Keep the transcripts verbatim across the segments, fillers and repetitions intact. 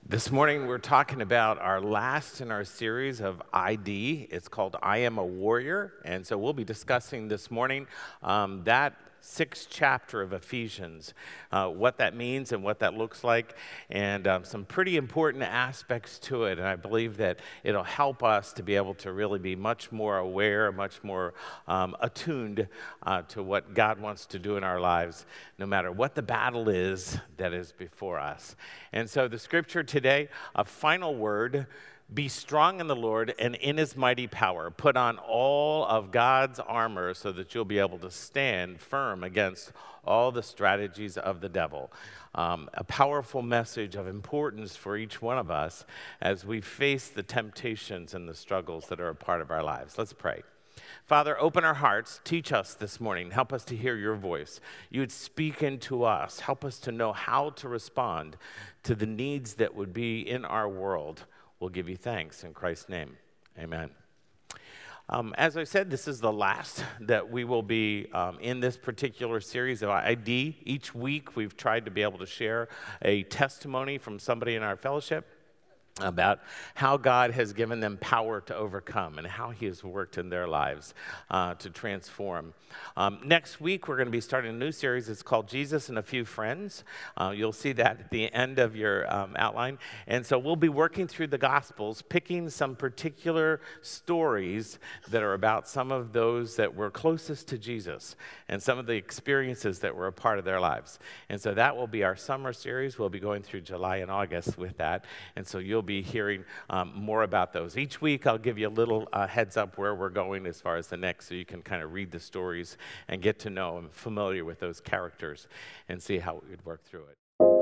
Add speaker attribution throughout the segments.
Speaker 1: This morning, we're talking about our last in our series of I D. It's called I Am a Warrior. And so we'll be discussing this morning um, that sixth chapter of Ephesians, uh, what that means and what that looks like, and um, some pretty important aspects to it. And I believe that it'll help us to be able to really be much more aware, much more um, attuned uh, to what God wants to do in our lives, no matter what the battle is that is before us. And so the scripture today, a final word: be strong in the Lord and in his mighty power. Put on all of God's armor so that you'll be able to stand firm against all the strategies of the devil. Um, a powerful message of importance for each one of us as we face the temptations and the struggles that are a part of our lives. Let's pray. Father, open our hearts, teach us this morning, help us to hear your voice. You would speak into us, help us to know how to respond to the needs that would be in our world. We'll give you thanks in Christ's name. Amen. Um, as I said, this is the last that we will be um, in this particular series of I D. Each week, we've tried to be able to share a testimony from somebody in our fellowship about how God has given them power to overcome and how he has worked in their lives uh, to transform. Um, next week, we're going to be starting a new series. It's called Jesus and a Few Friends. Uh, you'll see that at the end of your um, outline. And so we'll be working through the Gospels, picking some particular stories that are about some of those that were closest to Jesus and some of the experiences that were a part of their lives. And so that will be our summer series. We'll be going through July and August with that. And so you'll be hearing um, more about those. Each week, I'll give you a little uh, heads up where we're going as far as the next, so you can kind of read the stories and get to know and familiar with those characters and see how we would work through it.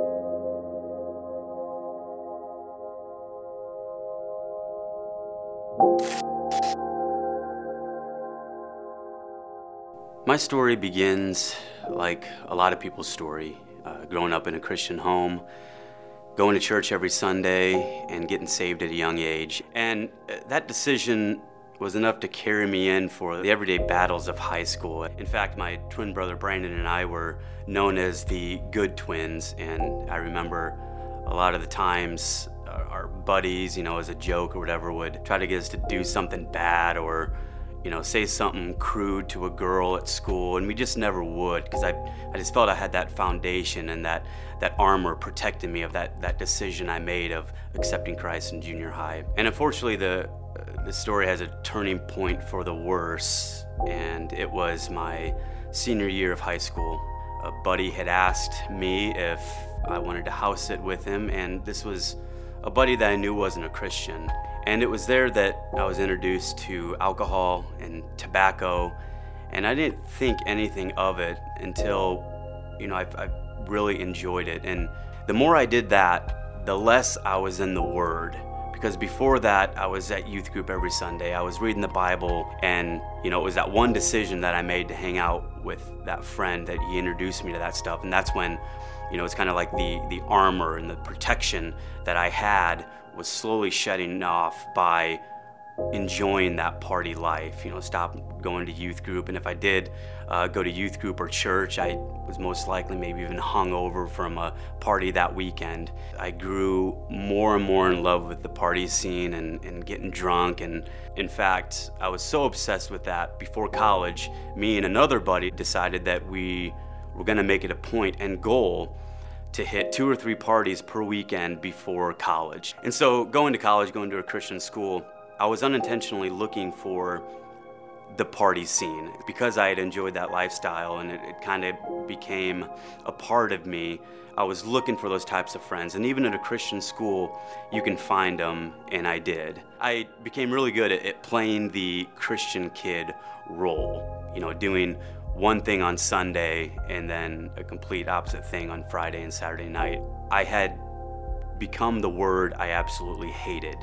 Speaker 2: My story begins like a lot of people's story, uh, growing up in a Christian home, going to church every Sunday, and getting saved at a young age. And that decision was enough to carry me in for the everyday battles of high school. In fact, my twin brother Brandon and I were known as the good twins, and I remember a lot of the times our, our buddies, you know, as a joke or whatever, would try to get us to do something bad or, you know, say something crude to a girl at school, and we just never would, because I, I just felt I had that foundation and that, that armor protecting me of that, that decision I made of accepting Christ in junior high. And unfortunately, the, uh, the story has a turning point for the worse, and it was my senior year of high school. A buddy had asked me if I wanted to house sit with him, and this was a buddy that I knew wasn't a Christian. And it was there that I was introduced to alcohol and tobacco, and I didn't think anything of it until, you know, I, I really enjoyed it. And the more I did that, the less I was in the Word. Because before that, I was at youth group every Sunday. I was reading the Bible, and, you know, it was that one decision that I made to hang out with that friend that he introduced me to that stuff. And that's when, you know, it's kind of like the, the armor and the protection that I had was slowly shedding off by enjoying that party life. You know, stop going to youth group, and if I did uh, go to youth group or church, I was most likely maybe even hungover from a party that weekend. I grew more and more in love with the party scene and, and getting drunk, and in fact, I was so obsessed with that, before college, me and another buddy decided that we were gonna make it a point and goal to hit two or three parties per weekend before college. And so going to college, going to a Christian school, I was unintentionally looking for the party scene. Because I had enjoyed that lifestyle and it, it kind of became a part of me, I was looking for those types of friends. And even at a Christian school, you can find them, and I did. I became really good at, at playing the Christian kid role, you know, doing one thing on Sunday and then a complete opposite thing on Friday and Saturday night. I had become the word I absolutely hated,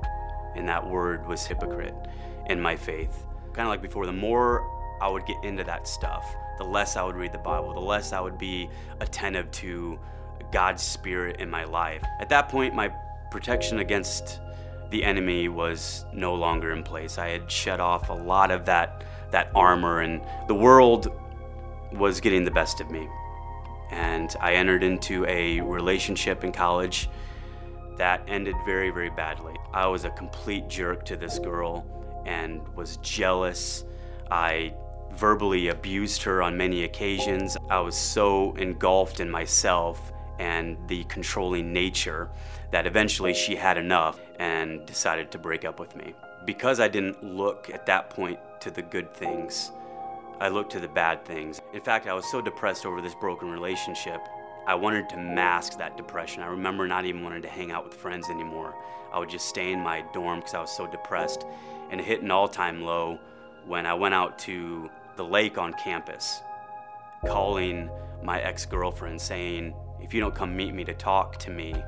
Speaker 2: and that word was hypocrite in my faith. Kind of like before, the more I would get into that stuff, the less I would read the Bible, the less I would be attentive to God's Spirit in my life. At that point, my protection against the enemy was no longer in place. I had shed off a lot of that that armor, and the world was getting the best of me. And I entered into a relationship in college that ended very, very badly. I was a complete jerk to this girl and was jealous. I verbally abused her on many occasions. I was so engulfed in myself and the controlling nature that eventually she had enough and decided to break up with me. Because I didn't look at that point to the good things, I looked to the bad things. In fact, I was so depressed over this broken relationship, I wanted to mask that depression. I remember not even wanting to hang out with friends anymore. I would just stay in my dorm because I was so depressed, and it hit an all-time low when I went out to the lake on campus, calling my ex-girlfriend saying, if you don't come meet me to talk to me,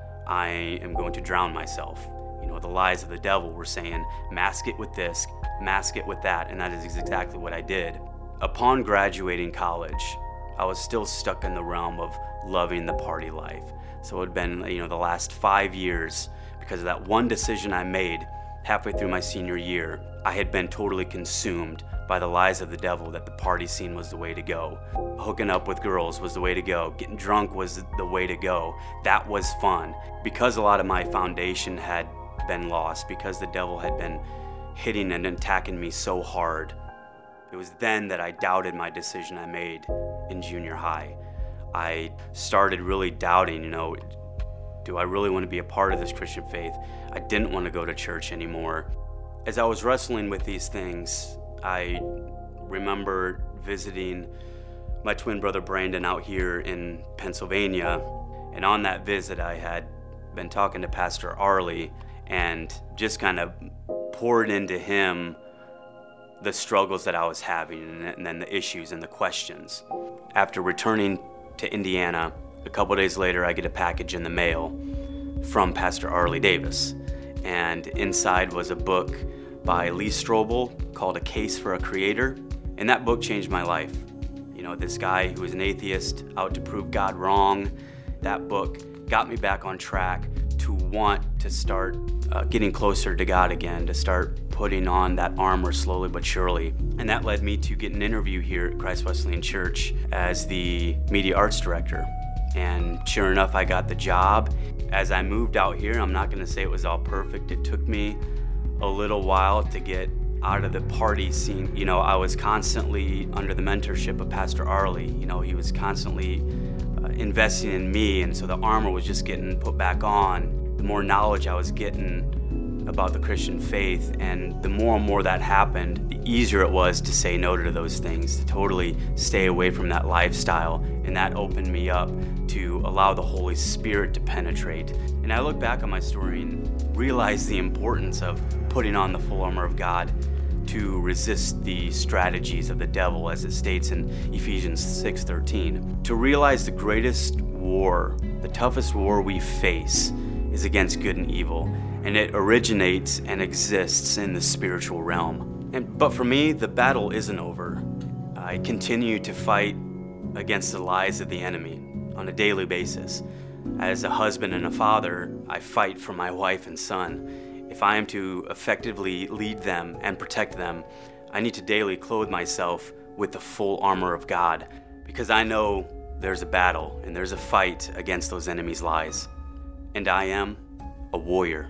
Speaker 2: I am going to drown myself. You know, the lies of the devil were saying, mask it with this, mask it with that, and that is exactly what I did. Upon graduating college, I was still stuck in the realm of loving the party life. So it had been, you know, the last five years, because of that one decision I made halfway through my senior year, I had been totally consumed by the lies of the devil that the party scene was the way to go. Hooking up with girls was the way to go. Getting drunk was the way to go. That was fun. Because a lot of my foundation had been lost, because the devil had been hitting and attacking me so hard, it was then that I doubted my decision I made in junior high. I started really doubting, you know, do I really want to be a part of this Christian faith? I didn't want to go to church anymore. As I was wrestling with these things, I remember visiting my twin brother Brandon out here in Pennsylvania, and on that visit I had been talking to Pastor Arley and just kind of poured into him the struggles that I was having and then the issues and the questions. After returning to Indiana, a couple days later I get a package in the mail from Pastor Arley Davis, and inside was a book by Lee Strobel called A Case for a Creator, and that book changed my life. You know, this guy who was an atheist out to prove God wrong, that book got me back on track to want to start uh, getting closer to God again, to start putting on that armor slowly but surely. And that led me to get an interview here at Christ Wesleyan Church as the media arts director. And sure enough, I got the job. As I moved out here, I'm not gonna say it was all perfect. It took me a little while to get out of the party scene. You know, I was constantly under the mentorship of Pastor Arley. You know, he was constantly uh, investing in me, and so the armor was just getting put back on. The more knowledge I was getting about the Christian faith, and the more and more that happened, the easier it was to say no to those things, to totally stay away from that lifestyle, and that opened me up to allow the Holy Spirit to penetrate. And I look back on my story and realize the importance of putting on the full armor of God to resist the strategies of the devil, as it states in Ephesians six thirteen. To realize the greatest war, the toughest war we face, is against good and evil, and it originates and exists in the spiritual realm. And but for me, the battle isn't over. I continue to fight against the lies of the enemy on a daily basis. As a husband and a father, I fight for my wife and son. If I am to effectively lead them and protect them, I need to daily clothe myself with the full armor of God, because I know there's a battle and there's a fight against those enemies' lies. And I am a warrior.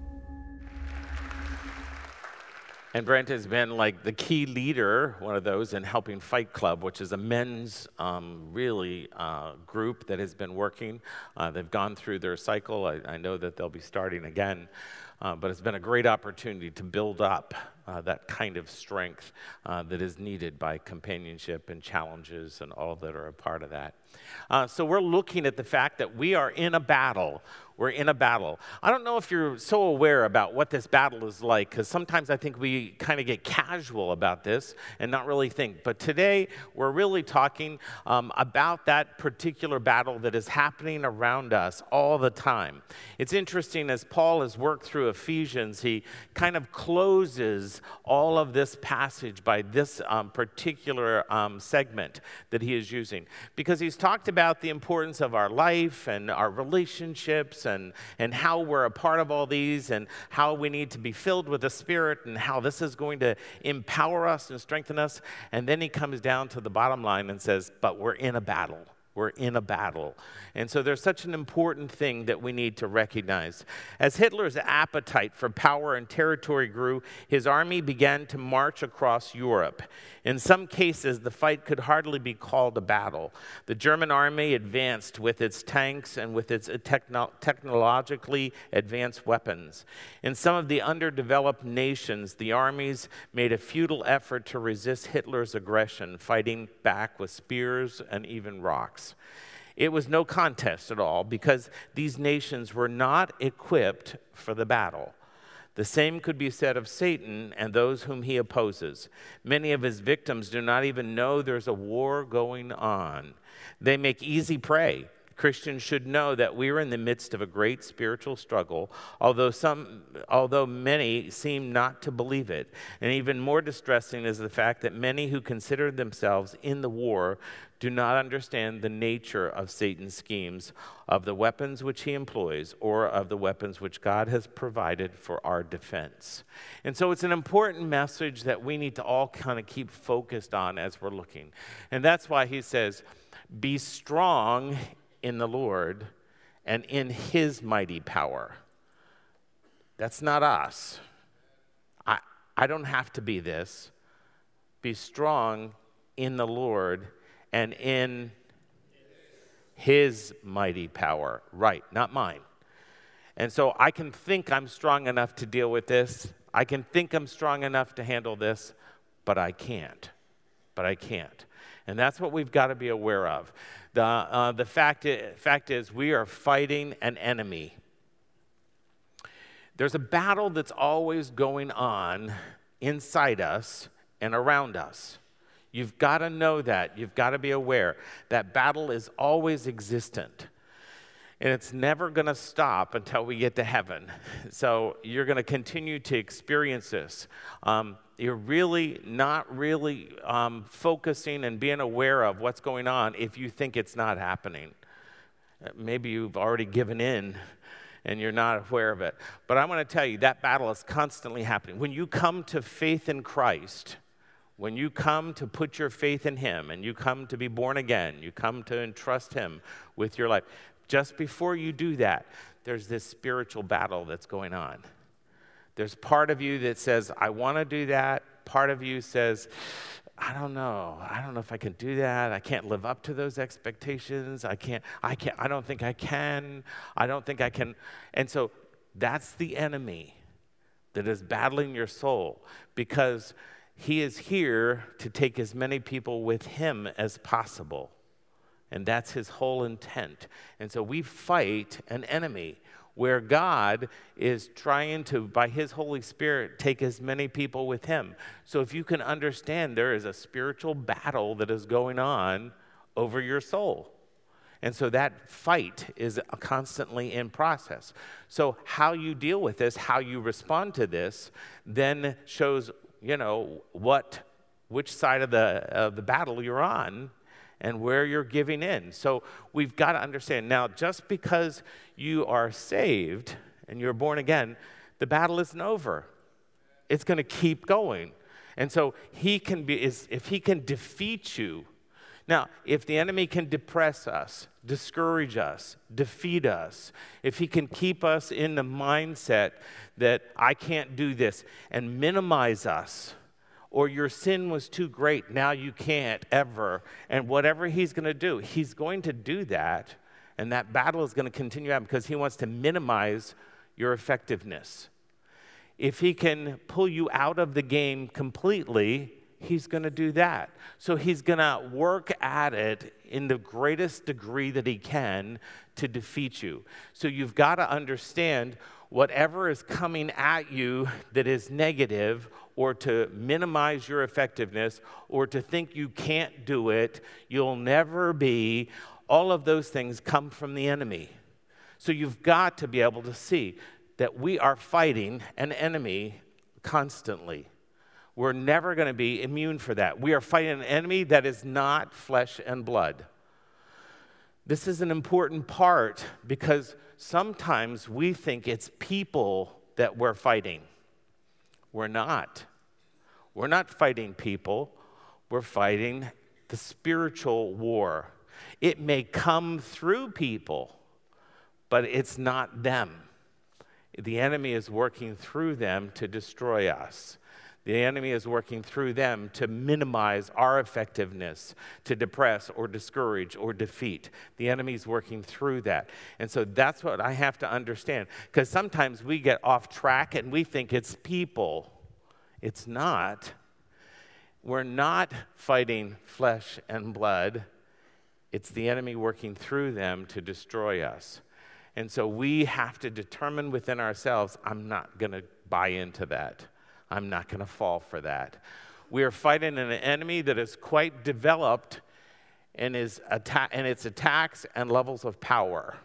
Speaker 1: And Brent has been like the key leader, one of those, in helping Fight Club, which is a men's um, really uh, group that has been working. Uh, they've gone through their cycle. I, I know that they'll be starting again. Uh, but it's been a great opportunity to build up uh, that kind of strength uh, that is needed by companionship and challenges and all that are a part of that. Uh, so we're looking at the fact that we are in a battle. We're in a battle. I don't know if you're so aware about what this battle is like, because sometimes I think we kind of get casual about this and not really think. But today, we're really talking um, about that particular battle that is happening around us all the time. It's interesting, as Paul has worked through Ephesians, he kind of closes all of this passage by this um, particular um, segment that he is using, because he's talked about the importance of our life and our relationships and, and how we're a part of all these and how we need to be filled with the Spirit and how this is going to empower us and strengthen us. And then he comes down to the bottom line and says, but we're in a battle. We're in a battle. And so there's such an important thing that we need to recognize. As Hitler's appetite for power and territory grew, his army began to march across Europe. In some cases, the fight could hardly be called a battle. The German army advanced with its tanks and with its techno- technologically advanced weapons. In some of the underdeveloped nations, the armies made a futile effort to resist Hitler's aggression, fighting back with spears and even rocks. It was no contest at all because these nations were not equipped for the battle. The same could be said of Satan and those whom he opposes. Many of his victims do not even know there's a war going on. They make easy prey. Christians should know that we are in the midst of a great spiritual struggle, although some, although many seem not to believe it. And even more distressing is the fact that many who consider themselves in the war do not understand the nature of Satan's schemes, of the weapons which he employs, or of the weapons which God has provided for our defense. And so it's an important message that we need to all kind of keep focused on as we're looking. And that's why he says, be strong in the Lord and in his mighty power. That's not us. I, I don't have to be this. Be strong in the Lord and in his mighty power. Right, not mine. And so I can think I'm strong enough to deal with this. I can think I'm strong enough to handle this, but I can't. But I can't. And that's what we've got to be aware of. The, uh, the fact, is, fact is, we are fighting an enemy. There's a battle that's always going on inside us and around us. You've got to know that. You've got to be aware. That battle is always existent. And it's never going to stop until we get to heaven. So you're going to continue to experience this. Um, you're really not really um, focusing and being aware of what's going on if you think it's not happening. Maybe you've already given in and you're not aware of it. But I want to tell you, that battle is constantly happening. When you come to faith in Christ, when you come to put your faith in him and you come to be born again, you come to entrust him with your life, just before you do that, there's this spiritual battle that's going on. There's part of you that says, I want to do that. Part of you says, I don't know. I don't know if I can do that. I can't live up to those expectations. I can't, I can't, I don't think I can. I don't think I can. And so that's the enemy that is battling your soul, because he is here to take as many people with him as possible. And that's his whole intent. And so we fight an enemy where God is trying to, by his Holy Spirit, take as many people with him. So if you can understand, there is a spiritual battle that is going on over your soul. And so that fight is constantly in process. So how you deal with this, how you respond to this, then shows, you know, what, which side of the, of the battle you're on, and where you're giving in. So we've got to understand. Now, just because you are saved and you're born again, the battle isn't over. It's going to keep going. And so he can be, is, if he can defeat you. Now, if the enemy can depress us, discourage us, defeat us, if he can keep us in the mindset that I can't do this and minimize us, or your sin was too great, now you can't ever. And whatever he's going to do, he's going to do that, and that battle is going to continue on because he wants to minimize your effectiveness. If he can pull you out of the game completely, he's going to do that. So he's going to work at it in the greatest degree that he can to defeat you. So you've got to understand whatever is coming at you that is negative, or to minimize your effectiveness, or to think you can't do it, you'll never be, all of those things come from the enemy. So you've got to be able to see that we are fighting an enemy constantly. We're never going to be immune for that. We are fighting an enemy that is not flesh and blood. This is an important part because sometimes we think it's people that we're fighting. We're not. We're not fighting people. We're fighting the spiritual war. It may come through people, but it's not them. The enemy is working through them to destroy us. The enemy is working through them to minimize our effectiveness, to depress or discourage or defeat. The enemy is working through that. And so that's what I have to understand. Because sometimes we get off track and we think it's people. It's not. We're not fighting flesh and blood. It's the enemy working through them to destroy us. And so we have to determine within ourselves, I'm not going to buy into that. I'm not going to fall for that. We are fighting an enemy that is quite developed in, his atta- in its attacks and levels of power.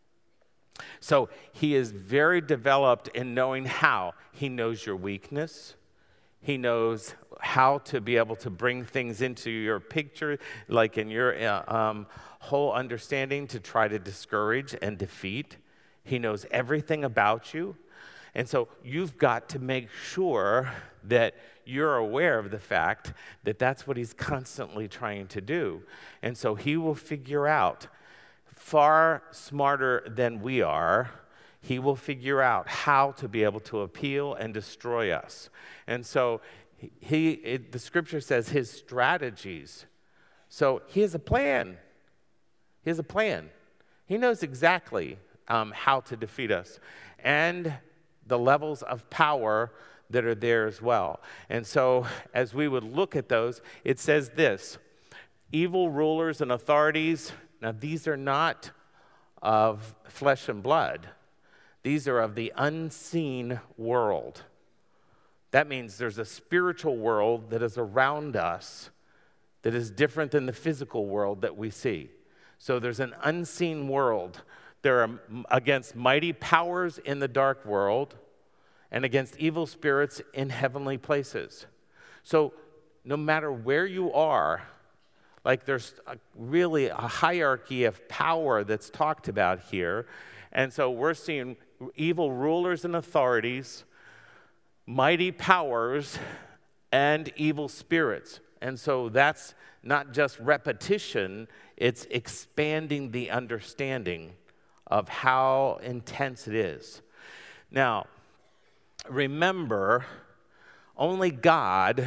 Speaker 1: So he is very developed in knowing how. He knows your weakness. He knows how to be able to bring things into your picture, like in your uh, um, whole understanding, to try to discourage and defeat. He knows everything about you. And so you've got to make sure that you're aware of the fact that that's what he's constantly trying to do. And so he will figure out, far smarter than we are, he will figure out how to be able to appeal and destroy us. And so he, it, the scripture says his strategies. So he has a plan. He has a plan. He knows exactly um, how to defeat us. And the levels of power that are there as well. And so as we would look at those, it says this: evil rulers and authorities. Now these are not of flesh and blood. These are of the unseen world. That means there's a spiritual world that is around us that is different than the physical world that we see. So there's an unseen world. There are against mighty powers in the dark world and against evil spirits in heavenly places. So no matter where you are, like there's a, really a hierarchy of power that's talked about here. And so we're seeing evil rulers and authorities, mighty powers, and evil spirits. And so that's not just repetition, it's expanding the understanding of how intense it is. Now, remember, only God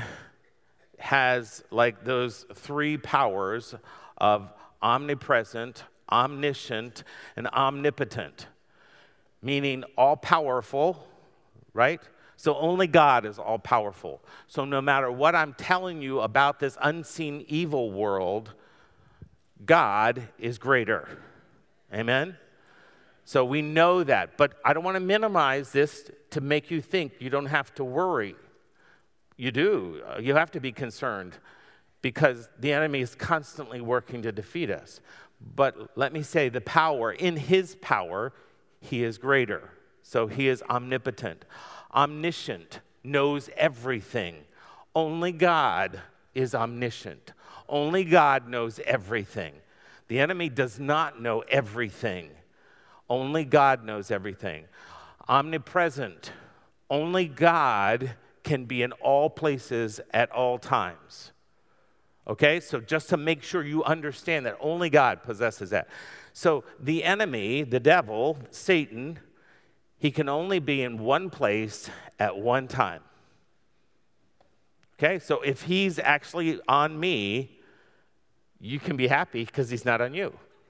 Speaker 1: has like those three powers of omnipresent, omniscient, and omnipotent, meaning all-powerful, right? So only God is all-powerful. So no matter what I'm telling you about this unseen evil world, God is greater. Amen? So we know that, but I don't want to minimize this to make you think you don't have to worry. You do. You have to be concerned because the enemy is constantly working to defeat us. But let me say, the power, in his power, he is greater. So he is omnipotent. Omniscient, knows everything. Only God is omniscient. Only God knows everything. The enemy does not know everything. Only God knows everything. Omnipresent. Only God can be in all places at all times. Okay, so just to make sure you understand that only God possesses that. So the enemy, the devil, Satan, he can only be in one place at one time. Okay, so if he's actually on me, you can be happy because he's not on you.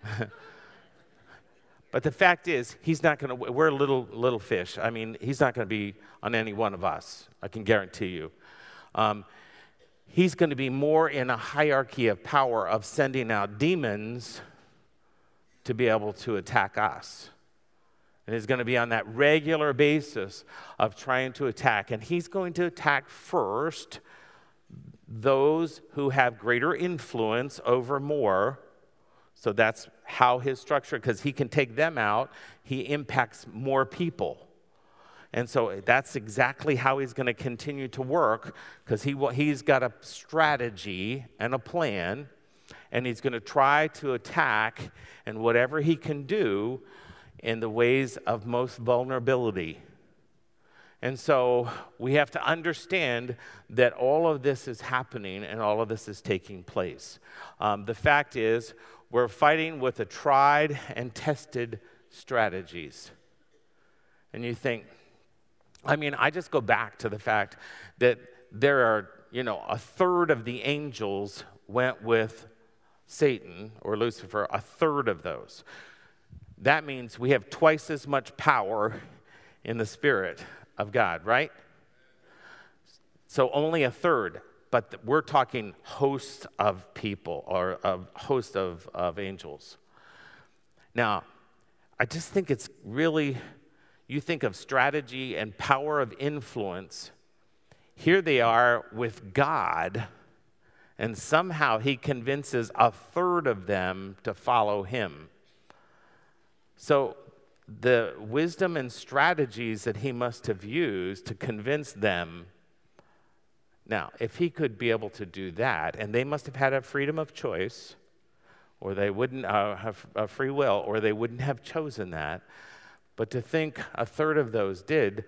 Speaker 1: But the fact is, he's not going to, we're little, little fish. I mean, he's not going to be on any one of us, I can guarantee you. Um, he's going to be more in a hierarchy of power of sending out demons to be able to attack us. And he's going to be on that regular basis of trying to attack. And he's going to attack first those who have greater influence over more. So that's how his structure, because he can take them out, he impacts more people. And so that's exactly how he's going to continue to work, because he, he's got a strategy and a plan, and he's going to try to attack and whatever he can do in the ways of most vulnerability. And so we have to understand that all of this is happening and all of this is taking place. Um, the fact is, We're fighting with the tried and tested strategies. And you think, I mean, I just go back to the fact that there are, you know, a third of the angels went with Satan or Lucifer, a third of those. That means we have twice as much power in the Spirit of God, right? So only a third, but we're talking hosts of people or a host of, of angels. Now, I just think it's really, you think of strategy and power of influence. Here they are with God, and somehow he convinces a third of them to follow him. So the wisdom and strategies that he must have used to convince them. Now, if he could be able to do that, and they must have had a freedom of choice, or they wouldn't uh, have a free will, or they wouldn't have chosen that, but to think a third of those did,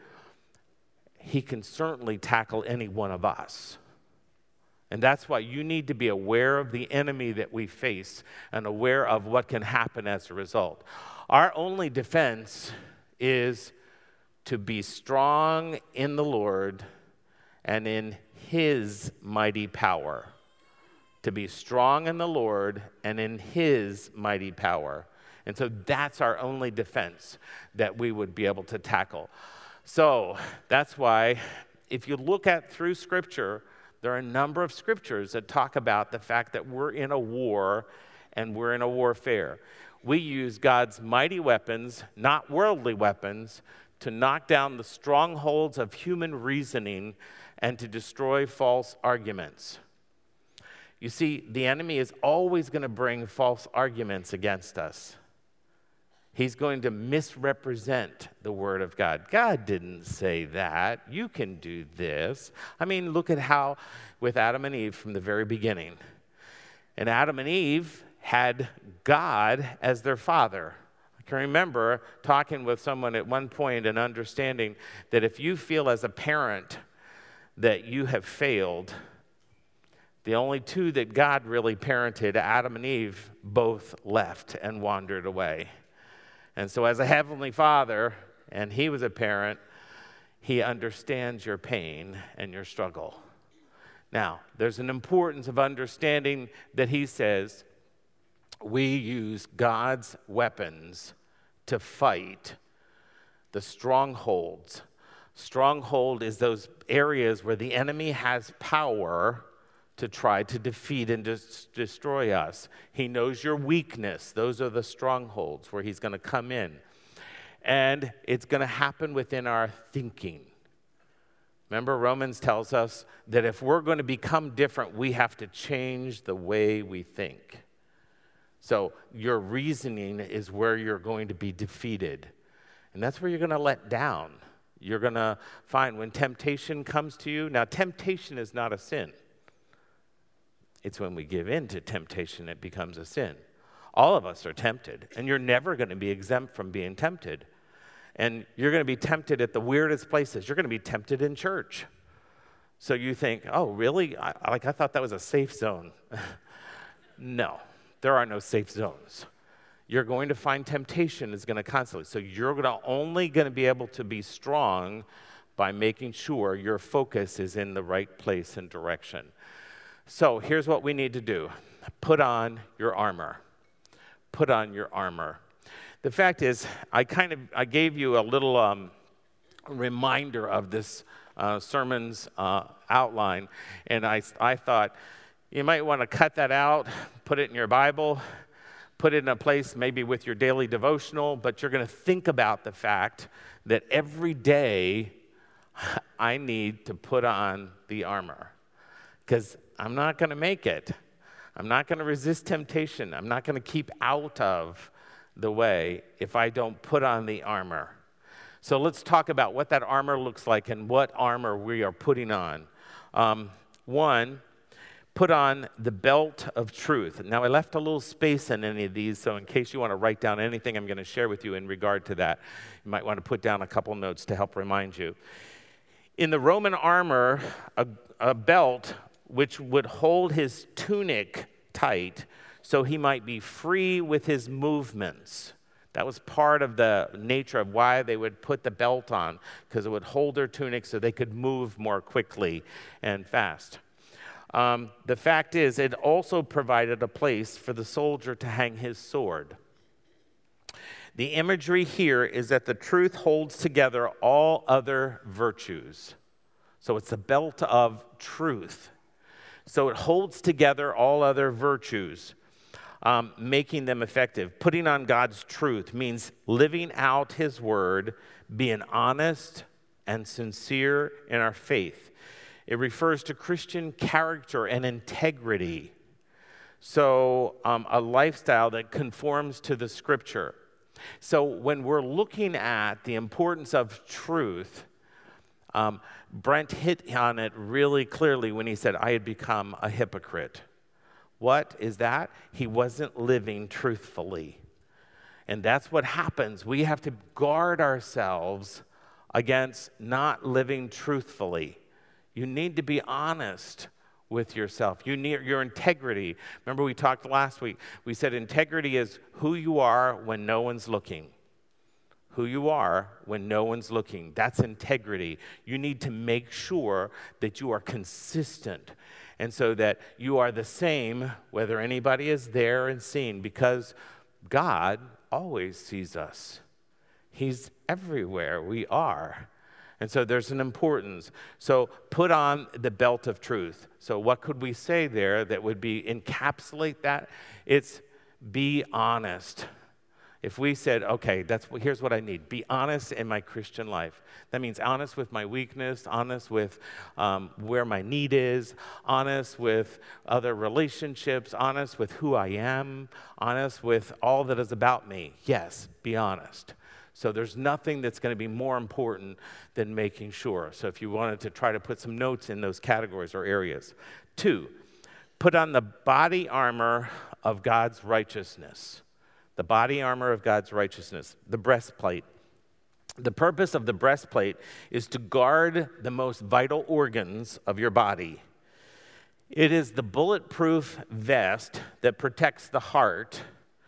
Speaker 1: he can certainly tackle any one of us. And that's why you need to be aware of the enemy that we face and aware of what can happen as a result. Our only defense is to be strong in the Lord and in his mighty power. To be strong in the Lord and in his mighty power. And so that's our only defense that we would be able to tackle. So that's why if you look at through Scripture, there are a number of scriptures that talk about the fact that we're in a war and we're in a warfare. We use God's mighty weapons, not worldly weapons, to knock down the strongholds of human reasoning and to destroy false arguments. You see, the enemy is always going to bring false arguments against us. He's going to misrepresent the Word of God. God didn't say that. You can do this. I mean, look at how with Adam and Eve from the very beginning. And Adam and Eve had God as their father. I can remember talking with someone at one point and understanding that if you feel as a parent that you have failed, the only two that God really parented, Adam and Eve, both left and wandered away. And so as a heavenly father, and he was a parent, he understands your pain and your struggle. Now, there's an importance of understanding that he says we use God's weapons to fight the strongholds. Stronghold is those areas where the enemy has power to try to defeat and des- destroy us. He knows your weakness. Those are the strongholds where he's going to come in. And it's going to happen within our thinking. Remember, Romans tells us that if we're going to become different, we have to change the way we think. So your reasoning is where you're going to be defeated. And that's where you're going to let down. You're going to find when temptation comes to you. Now, temptation is not a sin. It's when we give in to temptation it becomes a sin. All of us are tempted, and you're never going to be exempt from being tempted. And you're going to be tempted at the weirdest places. You're going to be tempted in church. So you think, oh, really? I, like I thought that was a safe zone. No, there are no safe zones. You're going to find temptation is going to constantly. So you're going to only going to be able to be strong by making sure your focus is in the right place and direction. So here's what we need to do. Put on your armor. Put on your armor. The fact is, I kind of, I gave you a little um, reminder of this uh, sermon's uh, outline, and I, I thought you might want to cut that out, put it in your Bible, put it in a place maybe with your daily devotional, but you're going to think about the fact that every day I need to put on the armor. Because I'm not going to make it. I'm not going to resist temptation. I'm not going to keep out of the way if I don't put on the armor. So let's talk about what that armor looks like and what armor we are putting on. Um, one, put on the belt of truth. Now, I left a little space in any of these, so in case you want to write down anything I'm going to share with you in regard to that, you might want to put down a couple notes to help remind you. In the Roman armor, a, a belt which would hold his tunic tight so he might be free with his movements. That was part of the nature of why they would put the belt on, because it would hold their tunic so they could move more quickly and fast. Um, the fact is, it also provided a place for the soldier to hang his sword. The imagery here is that the truth holds together all other virtues. So it's the belt of truth. So it holds together all other virtues, um, making them effective. Putting on God's truth means living out his word, being honest and sincere in our faith. It refers to Christian character and integrity. So um, a lifestyle that conforms to the scripture. So when we're looking at the importance of truth, um, Brent hit on it really clearly when he said, I had become a hypocrite. What is that? He wasn't living truthfully. And that's what happens. We have to guard ourselves against not living truthfully. You need to be honest with yourself. You need your integrity. Remember we talked last week. We said integrity is who you are when no one's looking. Who you are when no one's looking. That's integrity. You need to make sure that you are consistent, and so that you are the same whether anybody is there and seen, because God always sees us. He's everywhere we are. And so there's an importance. So put on the belt of truth. So what could we say there that would be encapsulate that? It's be honest. If we said, okay, that's here's what I need. Be honest in my Christian life. That means honest with my weakness, honest with um, where my need is, honest with other relationships, honest with who I am, honest with all that is about me. Yes, be honest. So there's nothing that's going to be more important than making sure. So if you wanted to try to put some notes in those categories or areas. Two, put on the body armor of God's righteousness. The body armor of God's righteousness, the breastplate. The purpose of the breastplate is to guard the most vital organs of your body. It is the bulletproof vest that protects the heart.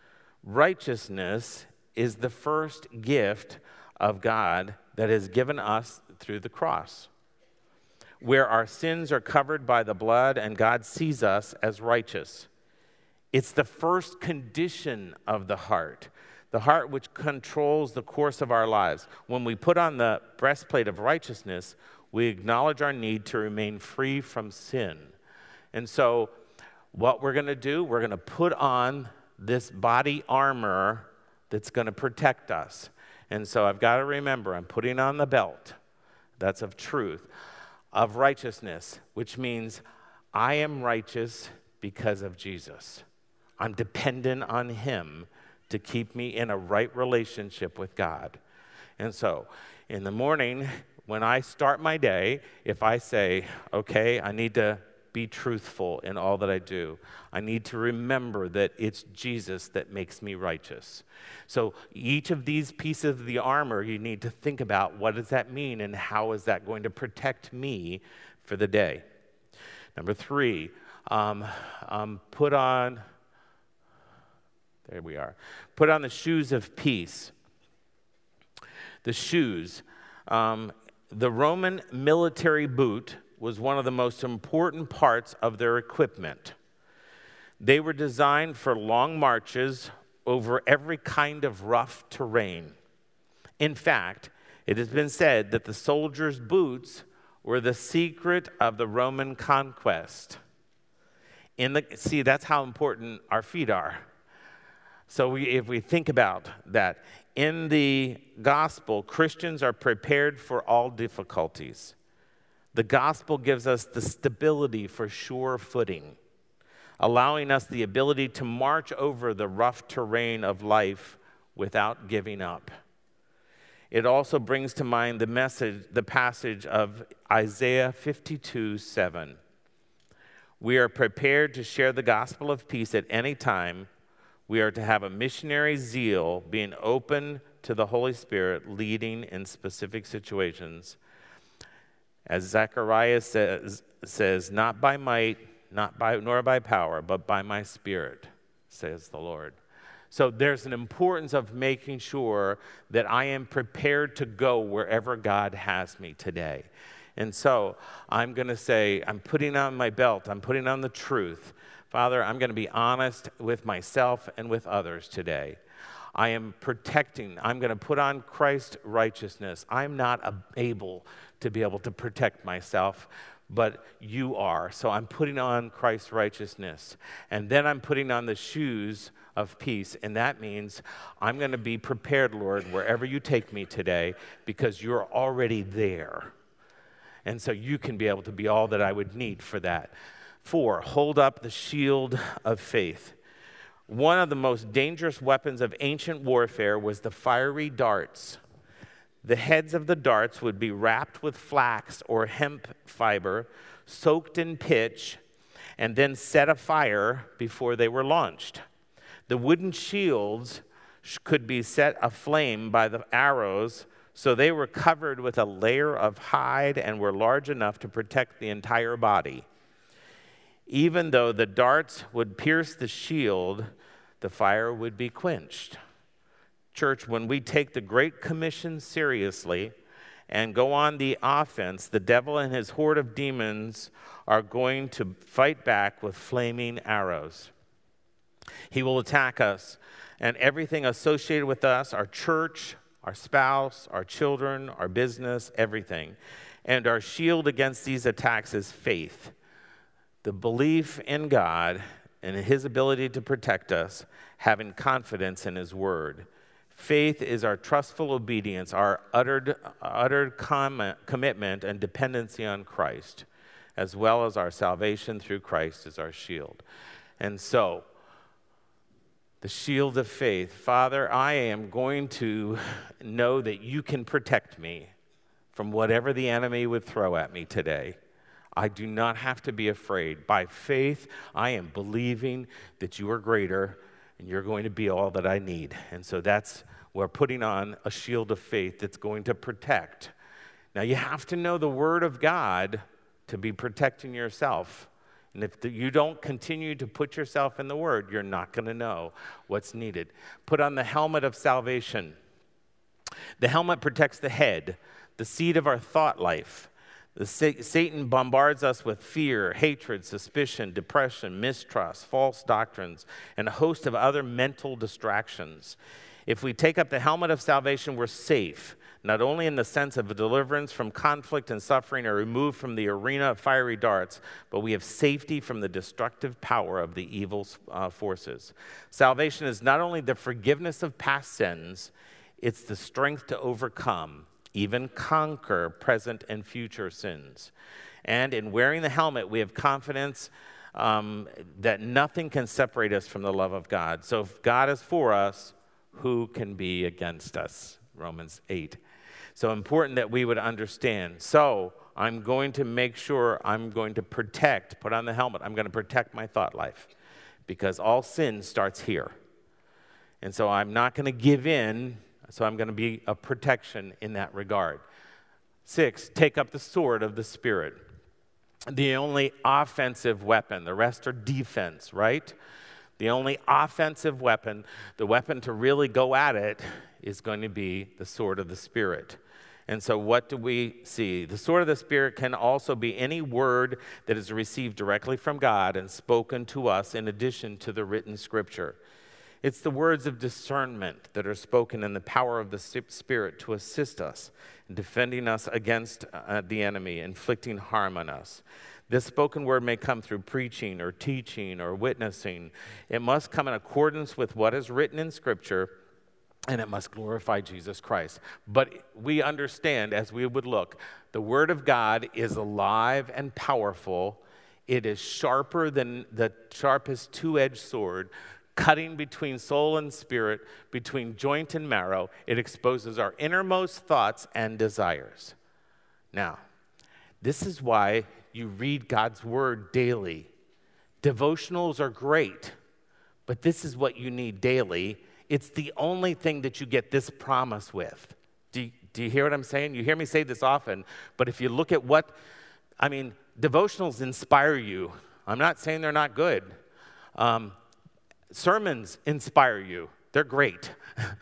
Speaker 1: Righteousness is the first gift of God that is given us through the cross, where our sins are covered by the blood and God sees us as righteous. It's the first condition of the heart, the heart which controls the course of our lives. When we put on the breastplate of righteousness, we acknowledge our need to remain free from sin. And so what we're going to do, we're going to put on this body armor that's going to protect us. And so I've got to remember, I'm putting on the belt, that's of truth, of righteousness, which means I am righteous because of Jesus. I'm dependent on him to keep me in a right relationship with God. And so in the morning, when I start my day, if I say, okay, I need to be truthful in all that I do, I need to remember that it's Jesus that makes me righteous. So each of these pieces of the armor, you need to think about what does that mean and how is that going to protect me for the day. Number three, um, um, put on, there we are, put on the shoes of peace. The shoes, um, the Roman military boot was one of the most important parts of their equipment. They were designed for long marches over every kind of rough terrain. In fact, it has been said that the soldiers' boots were the secret of the Roman conquest. In the, see, that's how important our feet are. So we, if we think about that, in the gospel, Christians are prepared for all difficulties. The gospel gives us the stability for sure footing, allowing us the ability to march over the rough terrain of life without giving up. It also brings to mind the message, the passage of Isaiah fifty-two seven. We are prepared to share the gospel of peace at any time. We are to have a missionary zeal, being open to the Holy Spirit, leading in specific situations. As Zechariah says, says, not by might, not by nor by power, but by my Spirit, says the Lord. So there's an importance of making sure that I am prepared to go wherever God has me today. And so I'm going to say, I'm putting on my belt, I'm putting on the truth. Father, I'm going to be honest with myself and with others today. I am protecting, I'm going to put on Christ's righteousness. I'm not able to be able to protect myself, but you are. So I'm putting on Christ's righteousness. And then I'm putting on the shoes of peace. And that means I'm going to be prepared, Lord, wherever you take me today, because you're already there. And so you can be able to be all that I would need for that. Four, hold up the shield of faith. One of the most dangerous weapons of ancient warfare was the fiery darts. The heads of the darts would be wrapped with flax or hemp fiber, soaked in pitch, and then set afire before they were launched. The wooden shields could be set aflame by the arrows, so they were covered with a layer of hide and were large enough to protect the entire body. Even though the darts would pierce the shield, the fire would be quenched. Church, when we take the Great Commission seriously and go on the offense, the devil and his horde of demons are going to fight back with flaming arrows. He will attack us and everything associated with us, our church, our spouse, our children, our business, everything. And our shield against these attacks is faith. The belief in God and his ability to protect us, having confidence in his word. Faith is our trustful obedience, our uttered, uttered com- commitment and dependency on Christ, as well as our salvation through Christ as our shield. And so, the shield of faith. Father, I am going to know that you can protect me from whatever the enemy would throw at me today. I do not have to be afraid. By faith, I am believing that you are greater and you're going to be all that I need. And so that's, we're putting on a shield of faith that's going to protect. Now, you have to know the word of God to be protecting yourself. And if the, you don't continue to put yourself in the word, you're not going to know what's needed. Put on the helmet of salvation. The helmet protects the head, the seat of our thought life. The Satan bombards us with fear, hatred, suspicion, depression, mistrust, false doctrines, and a host of other mental distractions. If we take up the helmet of salvation, we're safe, not only in the sense of a deliverance from conflict and suffering or removed from the arena of fiery darts, but we have safety from the destructive power of the evil uh, forces. Salvation is not only the forgiveness of past sins, it's the strength to overcome, even conquer present and future sins. And in wearing the helmet, we have confidence um, that nothing can separate us from the love of God. So if God is for us, who can be against us? Romans eight. So important that we would understand. So I'm going to make sure I'm going to protect, put on the helmet, I'm going to protect my thought life because all sin starts here. And so I'm not going to give in. So I'm going to be a protection in that regard. Six, take up the sword of the Spirit. The only offensive weapon. The rest are defense, right? The only offensive weapon, the weapon to really go at it, is going to be the sword of the Spirit. And so what do we see? The sword of the Spirit can also be any word that is received directly from God and spoken to us in addition to the written scripture. It's the words of discernment that are spoken in the power of the Spirit to assist us in defending us against uh, the enemy, inflicting harm on us. This spoken word may come through preaching or teaching or witnessing. It must come in accordance with what is written in Scripture, and it must glorify Jesus Christ. But we understand, as we would look, the Word of God is alive and powerful. It is sharper than the sharpest two-edged sword, cutting between soul and spirit, between joint and marrow. It exposes our innermost thoughts and desires. Now, this is why you read God's word daily. Devotionals are great, but this is what you need daily. It's the only thing that you get this promise with. Do you, do you hear what I'm saying? You hear me say this often, but if you look at what, I mean, devotionals inspire you. I'm not saying they're not good. Um, Sermons inspire you. They're great.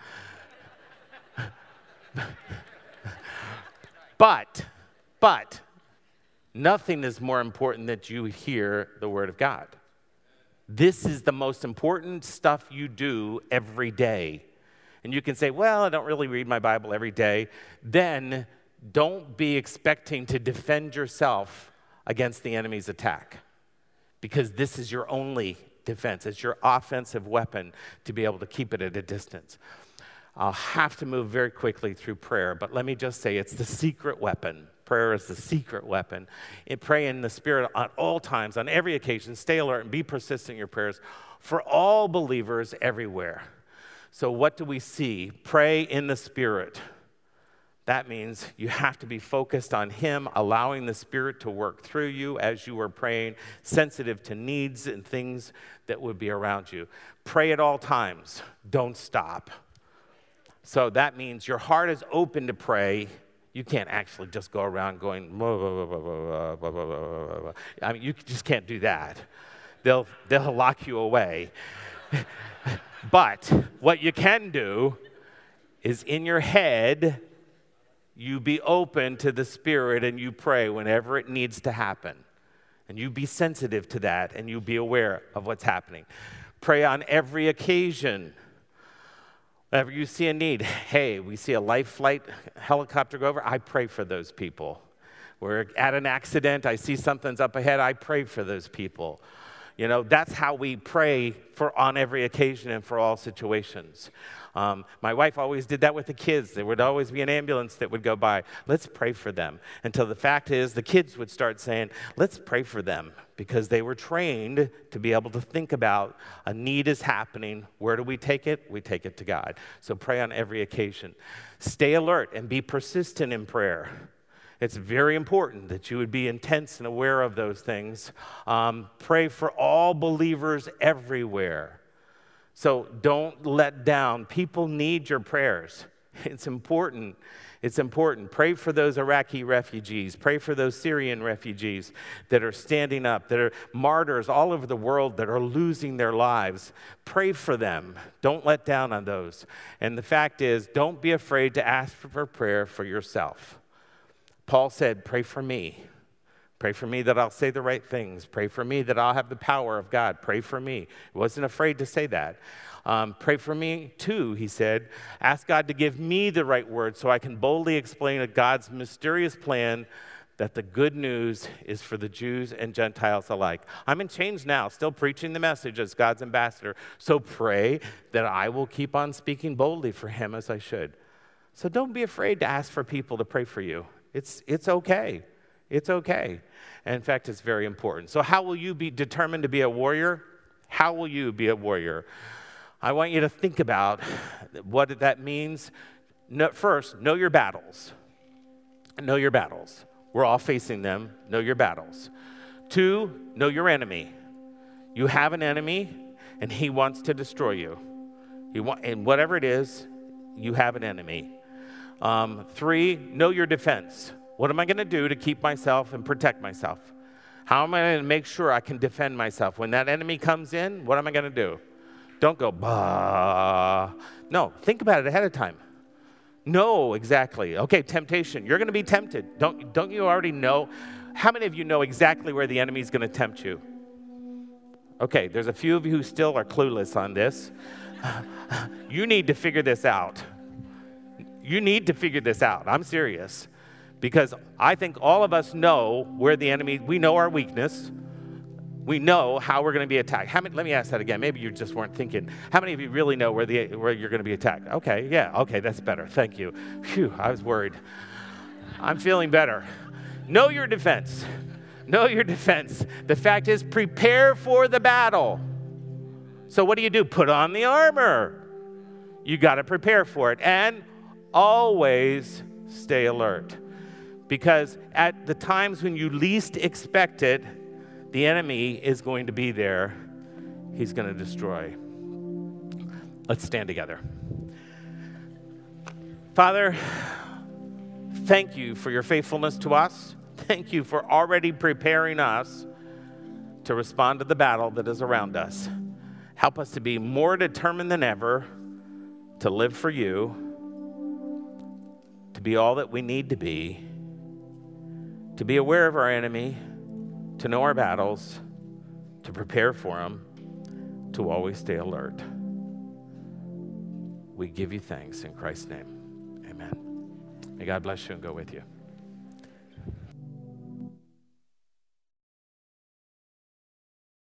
Speaker 1: But, but, nothing is more important than you hear the Word of God. This is the most important stuff you do every day. And you can say, well, I don't really read my Bible every day. Then don't be expecting to defend yourself against the enemy's attack, because this is your only defense. It's your offensive weapon to be able to keep it at a distance. I'll have to move very quickly through prayer, but let me just say it's the secret weapon. Prayer is the secret weapon. And pray in the Spirit at all times, on every occasion. Stay alert and be persistent in your prayers for all believers everywhere. So what do we see? Pray in the Spirit. That means you have to be focused on Him, allowing the Spirit to work through you as you are praying, sensitive to needs and things that would be around you. Pray at all times. Don't stop. So that means your heart is open to pray. You can't actually just go around going, blah, blah, blah, blah, blah, blah, blah, blah. I mean, you just can't do that. They'll, they'll lock you away. But what you can do is in your head, you be open to the Spirit and you pray whenever it needs to happen. And you be sensitive to that and you be aware of what's happening. Pray on every occasion. Whenever you see a need, hey, we see a life flight helicopter go over, I pray for those people. We're at an accident, I see something's up ahead, I pray for those people. You know, that's how we pray for on every occasion and for all situations. Um, my wife always did that with the kids. There would always be an ambulance that would go by. Let's pray for them. Until the fact is, the kids would start saying, let's pray for them, because they were trained to be able to think about a need is happening. Where do we take it? We take it to God. So pray on every occasion. Stay alert and be persistent in prayer. It's very important that you would be intense and aware of those things. Um, pray for all believers everywhere. So don't let down. People need your prayers. It's important. It's important. Pray for those Iraqi refugees. Pray for those Syrian refugees that are standing up, that are martyrs all over the world that are losing their lives. Pray for them. Don't let down on those. And the fact is, don't be afraid to ask for prayer for yourself. Paul said, pray for me. Pray for me that I'll say the right things. Pray for me that I'll have the power of God. Pray for me. He wasn't afraid to say that. Um, pray for me too, he said. Ask God to give me the right words so I can boldly explain God's mysterious plan that the good news is for the Jews and Gentiles alike. I'm in chains now, still preaching the message as God's ambassador. So pray that I will keep on speaking boldly for Him as I should. So don't be afraid to ask for people to pray for you. It's, it's okay. It's okay. And in fact, it's very important. So how will you be determined to be a warrior? How will you be a warrior? I want you to think about what that means. No, first, know your battles. Know your battles. We're all facing them. Know your battles. Two, know your enemy. You have an enemy, and he wants to destroy you. He wa- and whatever it is, you have an enemy. Um, three, know your defense. What am I going to do to keep myself and protect myself? How am I going to make sure I can defend myself? When that enemy comes in, what am I going to do? Don't go, bah. No, think about it ahead of time. Know exactly. Okay, temptation. You're going to be tempted. Don't, don't you already know? How many of you know exactly where the enemy is going to tempt you? Okay, there's a few of you who still are clueless on this. You need to figure this out. You need to figure this out. I'm serious. Because I think all of us know where the enemy, we know our weakness. We know how we're going to be attacked. How many, let me ask that again. Maybe you just weren't thinking. How many of you really know where, the, where you're going to be attacked? Okay, yeah, okay, that's better. Thank you. Phew, I was worried. I'm feeling better. Know your defense. Know your defense. The fact is, prepare for the battle. So what do you do? Put on the armor. You got to prepare for it. And always stay alert. Because at the times when you least expect it, the enemy is going to be there. He's going to destroy. Let's stand together. Father, thank you for your faithfulness to us. Thank you for already preparing us to respond to the battle that is around us. Help us to be more determined than ever to live for you, to be all that we need to be, to be aware of our enemy, to know our battles, to prepare for them, to always stay alert. We give you thanks in Christ's name. Amen. May God bless you and go with you.